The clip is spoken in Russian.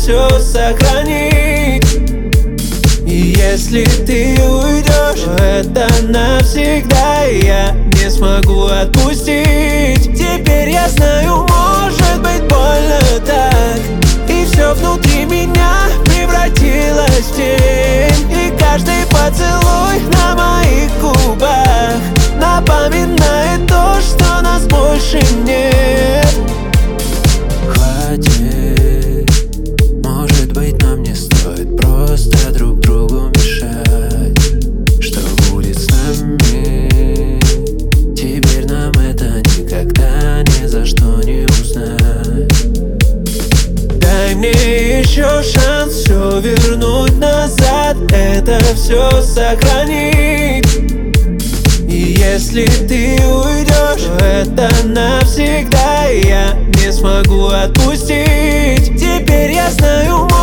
все сохранить. И если ты уйдешь, то это навсегда, и я не смогу отпустить. Теперь я знаю, может быть больно так, и все внутри меня превратилось в тень. И каждый поцелуй на моих губах напоминает то, что нас больше нет. Хватит, может быть, нам не стоит просто друг другу мешать. Что будет с нами? Теперь нам это никогда ни за что не узнать. Дай мне еще шанс все вернуть назад, это все сохранить. И если ты уйдешь, то это навсегда, и я не смогу отпустить. Теперь я знаю,